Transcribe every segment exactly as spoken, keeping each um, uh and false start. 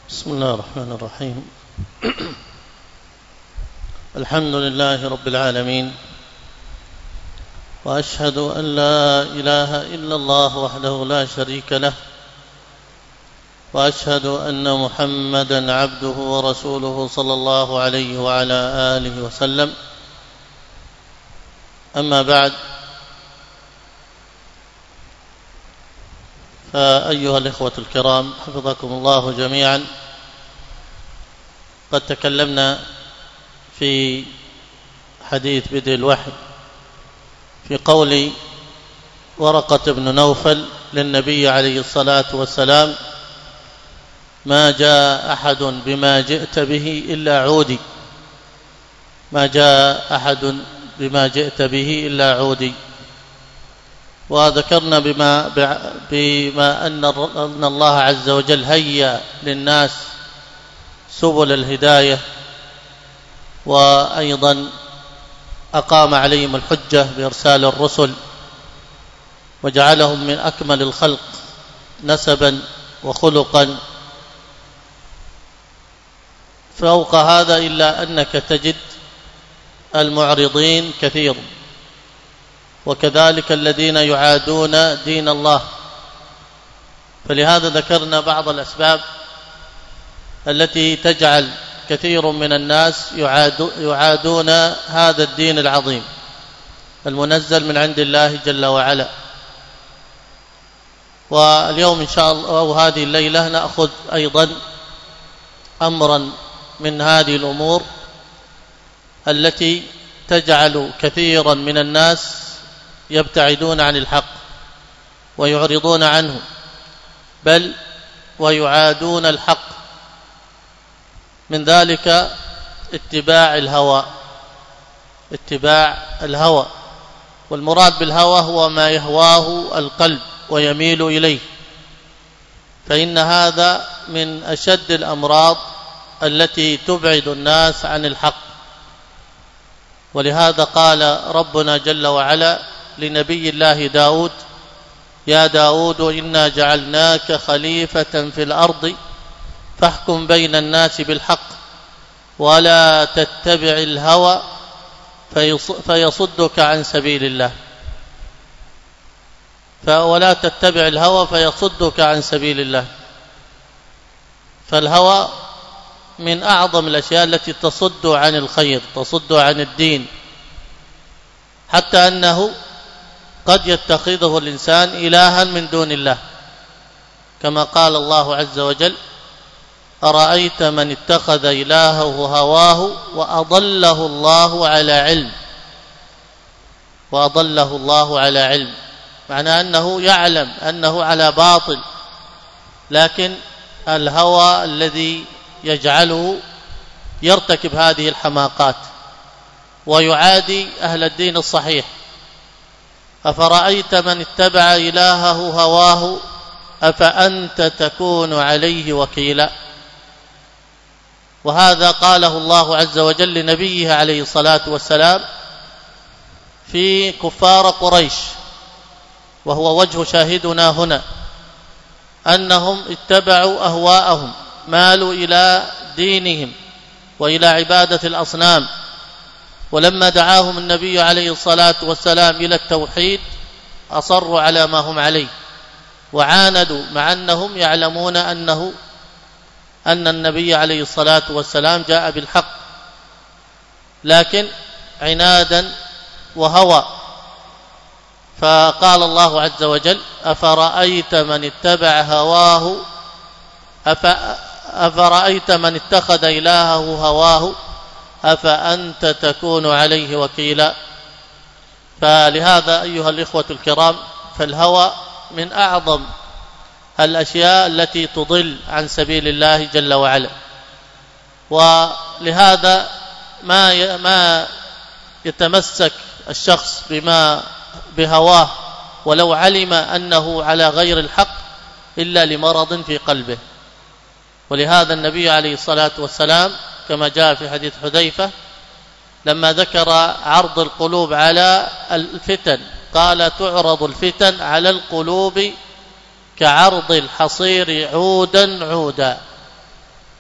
بسم الله الرحمن الرحيم. الحمد لله رب العالمين، وأشهد أن لا إله إلا الله وحده لا شريك له، وأشهد أن محمدا عبده ورسوله صلى الله عليه وعلى آله وسلم. أما بعد، فأيها الإخوة الكرام حفظكم الله جميعا، قد تكلمنا في حديث بدء الوحي في قول ورقة بن نوفل للنبي عليه الصلاة والسلام: ما جاء أحد بما جئت به إلا عودي، ما جاء أحد بما جئت به إلا عودي. وذكرنا بما, بما أن الله عز وجل هيأ للناس سبل الهداية، وأيضا أقام عليهم الحجة بإرسال الرسل، وجعلهم من أكمل الخلق نسبا وخلقا. فوق هذا إلا أنك تجد المعرضين كثير، وكذلك الذين يعادون دين الله. فلهذا ذكرنا بعض الأسباب التي تجعل كثير من الناس يعادون هذا الدين العظيم المنزل من عند الله جل وعلا. واليوم إن شاء الله أو هذه الليلة نأخذ أيضا أمرا من هذه الأمور التي تجعل كثيرا من الناس يبتعدون عن الحق ويعرضون عنه، بل ويعادون الحق. من ذلك اتباع الهوى، اتباع الهوى. والمراد بالهوى هو ما يهواه القلب ويميل إليه، فإن هذا من أشد الأمراض التي تبعد الناس عن الحق. ولهذا قال ربنا جل وعلا لنبي الله داود: يا داود إنا جعلناك خليفة في الأرض فاحكم بين الناس بالحق ولا تتبع الهوى فيصدك عن سبيل الله. ولا تتبع الهوى فيصدك عن سبيل الله. فالهوى من أعظم الأشياء التي تصد عن الخير، تصد عن الدين، حتى أنه قد يتخذه الإنسان إلها من دون الله، كما قال الله عز وجل: أرأيت من اتخذ إلهه هواه وأضله الله على علم وأضله الله على علم معنى أنه يعلم أنه على باطل، لكن الهوى الذي يجعله يرتكب هذه الحماقات ويعادي أهل الدين الصحيح. أفرأيت من اتبع إلهه هواه أفأنت تكون عليه وكيلا. وهذا قاله الله عز وجل لنبيه عليه الصلاة والسلام في كفار قريش، وهو وجه شاهدنا هنا، أنهم اتبعوا أهواءهم، مالوا إلى دينهم وإلى عبادة الأصنام. ولما دعاهم النبي عليه الصلاة والسلام إلى التوحيد أصروا على ما هم عليه وعاندوا، مع أنهم يعلمون أنه أن النبي عليه الصلاة والسلام جاء بالحق، لكن عنادا وهوى. فقال الله عز وجل: أفرأيت من اتبع هواه أفرأيت من اتخذ إلهه هواه أفأنت تكون عليه وكيلا. فلهذا أيها الإخوة الكرام، فالهوى من أعظم الأشياء التي تضل عن سبيل الله جل وعلا. ولهذا ما ما يتمسك الشخص بما بهواه ولو علم أنه على غير الحق إلا لمرض في قلبه. ولهذا النبي عليه الصلاة والسلام كما جاء في حديث حذيفة لما ذكر عرض القلوب على الفتن قال: تعرض الفتن على القلوب كعرض الحصير عودا عودا.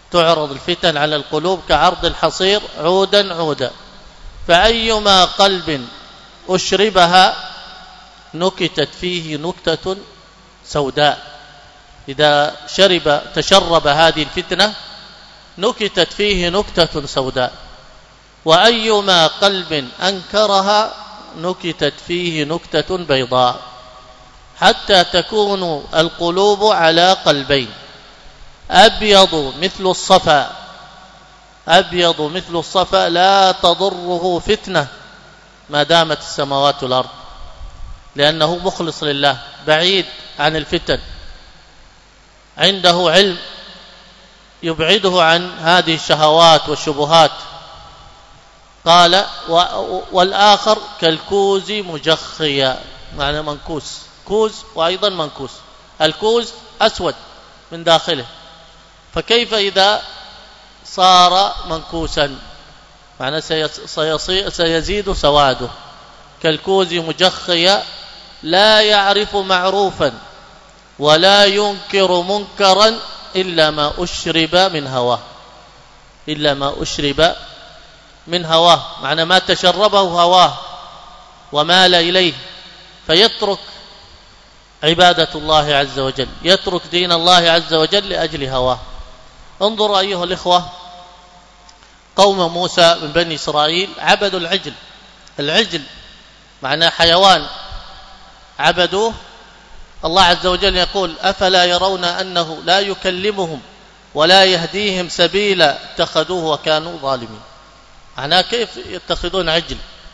تعرض الفتن على القلوب كعرض الحصير عودا عودا، فأيما قلب أشربها نكتت فيه نكتة سوداء. إذا شرب تشرب هذه الفتنة نكتت فيه نكتة سوداء، وأيما قلب أنكرها نكتت فيه نكتة بيضاء، حتى تكون القلوب على قلبين، أبيض مثل الصفا، أبيض مثل الصفا لا تضره فتنة ما دامت السماوات والأرض، لأنه مخلص لله بعيد عن الفتن، عنده علم يبعده عن هذه الشهوات والشبهات. قال والآخر كالكوز مجخيا، معنى منكوس، كوز وأيضا منكوس، الكوز أسود من داخله، فكيف إذا صار منكوسا؟ معنى سيزيد سواده. كالكوز مجخيا لا يعرف معروفا ولا ينكر منكرا إلا ما أشرب من هواه، إلا ما أشرب من هواه، معنى ما تشربه هواه ومال إليه، فيترك عبادة الله عز وجل، يترك دين الله عز وجل لأجل هواه. انظروا أيها الإخوة، قوم موسى من بني إسرائيل عبدوا العجل، العجل معناه حيوان عبدوه. الله عز وجل يقول أفلا يرون أنه لا يكلمهم ولا يهديهم سبيلا اتخذوه وكانوا ظالمين. معناه كيف يتخذون عجل؟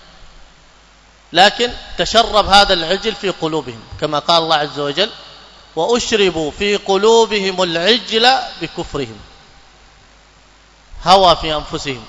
لكن تشرب هذا العجل في قلوبهم، كما قال الله عز وجل وأشربوا في قلوبهم العجل بكفرهم، هوى في أنفسهم،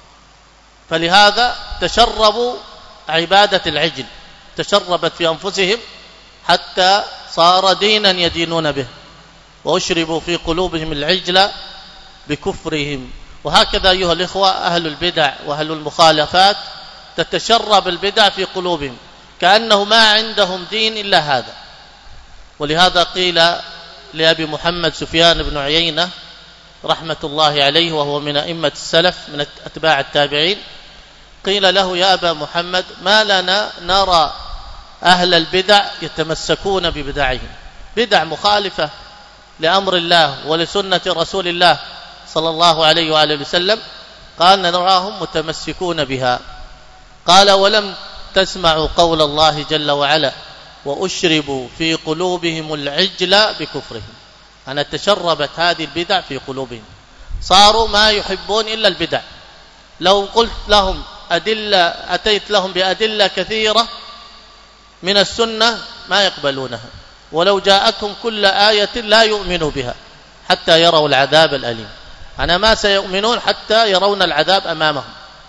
فلهذا تشربوا عبادة العجل، تشربت في أنفسهم حتى صار دينا يدينون به. وأشربوا في قلوبهم العجل بكفرهم. وهكذا أيها الإخوة أهل البدع وأهل المخالفات تتشرب البدع في قلوبهم، كأنه ما عندهم دين إلا هذا. ولهذا قيل لأبي محمد سفيان بن عيينة رحمة الله عليه، وهو من أئمة السلف من أتباع التابعين، قيل له يا أبا محمد ما لنا نرى أهل البدع يتمسكون ببدعهم، بدع مخالفة لأمر الله ولسنة رسول الله صلى الله عليه وآله وسلم، قال نراهم متمسكون بها. قال ولم تسمعوا قول الله جل وعلا وأشربوا في قلوبهم العجل بكفرهم، أنا تشربت هذه البدع في قلوبهم، صاروا ما يحبون إلا البدع. لو قلت لهم أدلة، أتيت لهم بأدلة كثيرة من السنة ما يقبلونها، ولو جاءتهم كل آية لا يؤمنوا بها حتى يروا العذاب الأليم. أنا ما سيؤمنون حتى يرون العذاب أمامهم،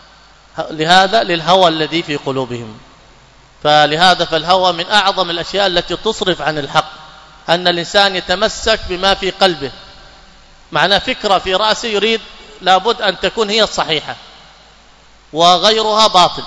لهذا للهوى الذي في قلوبهم. فلهذا فالهوى من أعظم الأشياء التي تصرف عن الحق، أن الإنسان يتمسك بما في قلبه، معنى فكرة في رأسه يريد لابد أن تكون هي الصحيحة وغيرها باطل،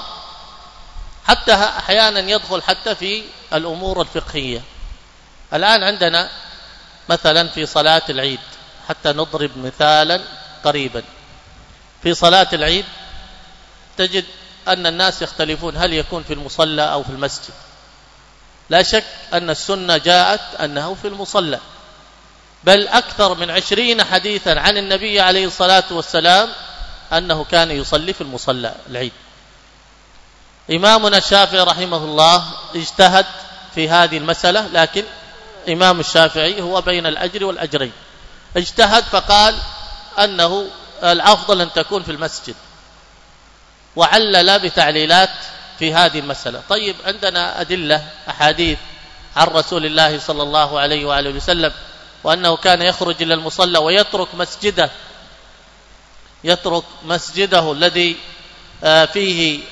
حتى أحيانا يدخل حتى في الأمور الفقهية. الآن عندنا مثلا في صلاة العيد، حتى نضرب مثالا قريبا، في صلاة العيد تجد أن الناس يختلفون هل يكون في المصلى أو في المسجد. لا شك أن السنة جاءت أنه في المصلى، بل أكثر من عشرين حديثا عن النبي عليه الصلاة والسلام أنه كان يصلي في المصلى العيد. إمامنا الشافعي رحمه الله اجتهد في هذه المسألة، لكن إمام الشافعي هو بين الأجر والأجرين، اجتهد فقال أنه الأفضل أن تكون في المسجد، وعلل بتعليلات في هذه المسألة. طيب عندنا أدلة أحاديث عن رسول الله صلى الله عليه وآله وسلم، وأنه كان يخرج إلى المصلى ويترك مسجده، يترك مسجده الذي فيه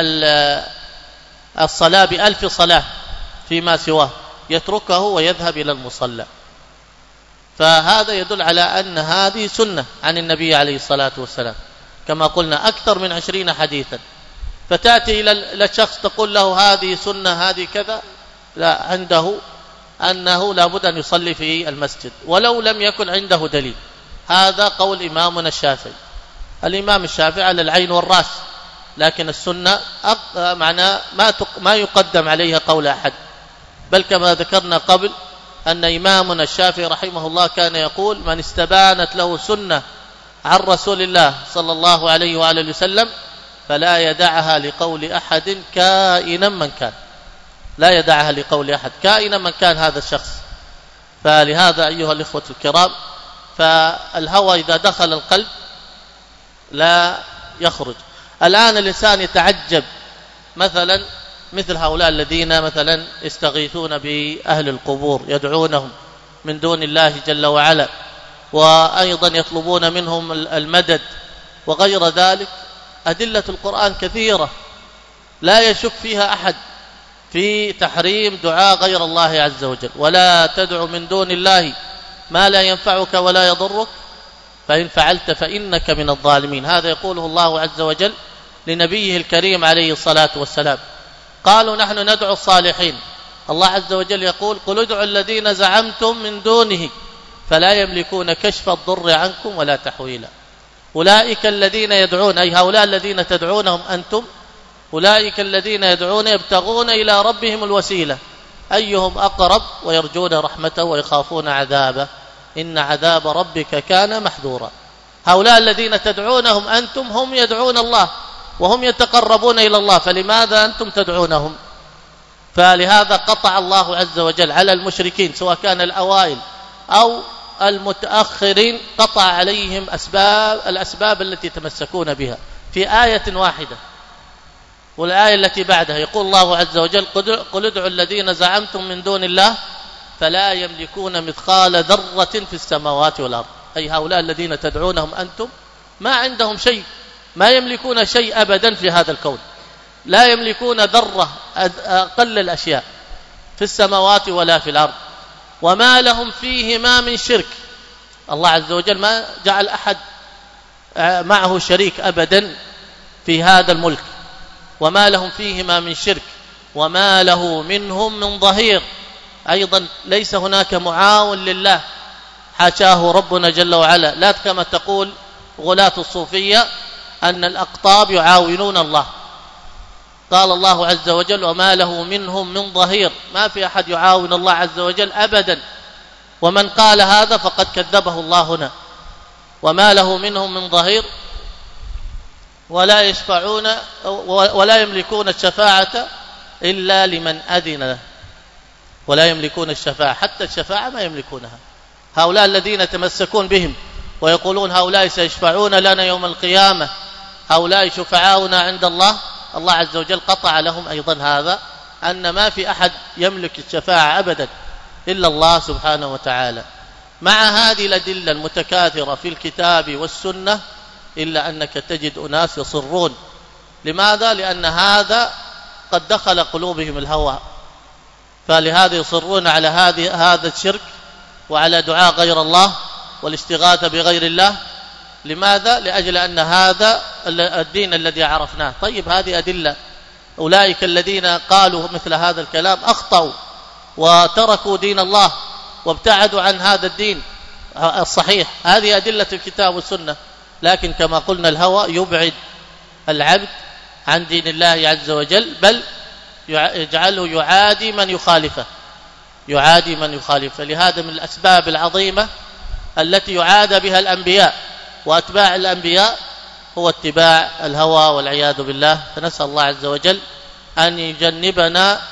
الصلاة بألف صلاة فيما سواه، يتركه ويذهب إلى المصلى. فهذا يدل على أن هذه سنة عن النبي عليه الصلاة والسلام، كما قلنا أكثر من عشرين حديثا. فتأتي إلى الشخص تقول له هذه سنة هذه كذا، لا، عنده أنه لابد أن يصلي في المسجد ولو لم يكن عنده دليل. هذا قول إمامنا الشافعي. الإمام الشافعي على العين والرأس، لكن السنة معناه ما ما يقدم عليها قول أحد، بل كما ذكرنا قبل أن إمامنا الشافعي رحمه الله كان يقول: من استبانت له سنة عن رسول الله صلى الله عليه وآله وسلم فلا يدعها لقول أحد كائنا من كان، لا يدعها لقول أحد كائنا من كان هذا الشخص. فلهذا أيها الإخوة الكرام، فالهوى إذا دخل القلب لا يخرج. الآن الإنسان يتعجب مثلا مثل هؤلاء الذين مثلا يستغيثون بأهل القبور، يدعونهم من دون الله جل وعلا، وأيضا يطلبون منهم المدد وغير ذلك. أدلة القرآن كثيرة لا يشك فيها أحد في تحريم دعاء غير الله عز وجل. ولا تدع من دون الله ما لا ينفعك ولا يضرك فإن فعلت فإنك من الظالمين. هذا يقوله الله عز وجل لنبيه الكريم عليه الصلاة والسلام. قالوا نحن ندعو الصالحين، الله عز وجل يقول: قل ادعوا الذين زعمتم من دونه فلا يملكون كشف الضر عنكم ولا تحويلا. أولئك الذين يدعون، أي هؤلاء الذين تدعونهم أنتم، أولئك الذين يدعون يبتغون إلى ربهم الوسيلة أيهم أقرب ويرجون رحمته ويخافون عذابه إن عذاب ربك كان محذورا. هؤلاء الذين تدعونهم أنتم هم يدعون الله وهم يتقربون إلى الله، فلماذا أنتم تدعونهم؟ فلهذا قطع الله عز وجل على المشركين سواء كان الأوائل أو المتأخرين، قطع عليهم أسباب الأسباب التي يتمسكون بها في آية واحدة. والآية التي بعدها يقول الله عز وجل: قل ادعوا الذين زعمتم من دون الله فلا يملكون مثقال ذرة في السماوات والأرض. أي هؤلاء الذين تدعونهم أنتم ما عندهم شيء، ما يملكون شيء أبدا في هذا الكون، لا يملكون ذرة أقل الأشياء في السماوات ولا في الأرض، وما لهم فيهما من شرك. الله عز وجل ما جعل أحد معه شريك أبدا في هذا الملك، وما لهم فيهما من شرك وما له منهم من ظهير. أيضا ليس هناك معاون لله، حاشاه ربنا جل وعلا. لا كما تقول غلاة الصوفية أن الأقطاب يعاونون الله. قال الله عز وجل: وما له منهم من ظهير، ما في أحد يعاون الله عز وجل أبدا. ومن قال هذا فقد كذبه الله هنا. وما له منهم من ظهير ولا يشفعون ولا يملكون الشفاعة إلا لمن أذن له. ولا يملكون الشفاعة، حتى الشفاعة ما يملكونها. هؤلاء الذين يتمسكون بهم ويقولون هؤلاء سيشفعون لنا يوم القيامة، هؤلاء شفعاؤنا عند الله، الله عز وجل قطع لهم أيضا هذا، أن ما في أحد يملك الشفاعة أبدا إلا الله سبحانه وتعالى. مع هذه الأدلة المتكاثرة في الكتاب والسنة إلا أنك تجد أناس يصرون. لماذا؟ لأن هذا قد دخل قلوبهم الهوى، فلهذا يصرون على هذه هذا الشرك وعلى دعاء غير الله والاستغاثة بغير الله. لماذا؟ لأجل أن هذا الدين الذي عرفناه. طيب هذه أدلة. أولئك الذين قالوا مثل هذا الكلام أخطأوا وتركوا دين الله وابتعدوا عن هذا الدين الصحيح. هذه أدلة الكتاب والسنة. لكن كما قلنا الهوى يبعد العبد عن دين الله عز وجل، بل يجعله يعادي من يخالفه يعادي من يخالفه لهذا من الأسباب العظيمة التي يعادى بها الأنبياء وأتباع الأنبياء هو اتباع الهوى والعياذ بالله. فنسأل الله عز وجل أن يجنبنا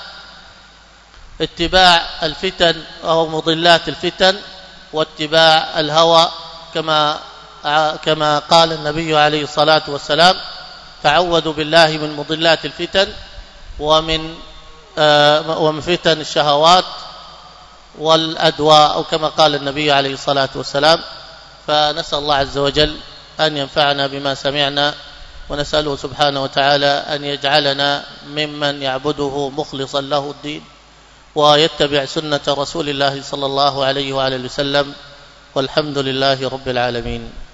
اتباع الفتن أو مضلات الفتن واتباع الهوى، كما كما قال النبي عليه الصلاة والسلام: تعوذوا بالله من مضلات الفتن ومن ومن فتن الشهوات والأدواء، أو كما قال النبي عليه الصلاة والسلام. فنسأل الله عز وجل أن ينفعنا بما سمعنا، ونسأله سبحانه وتعالى أن يجعلنا ممن يعبده مخلصا له الدين ويتبع سنة رسول الله صلى الله عليه وآله وسلم، والحمد لله رب العالمين.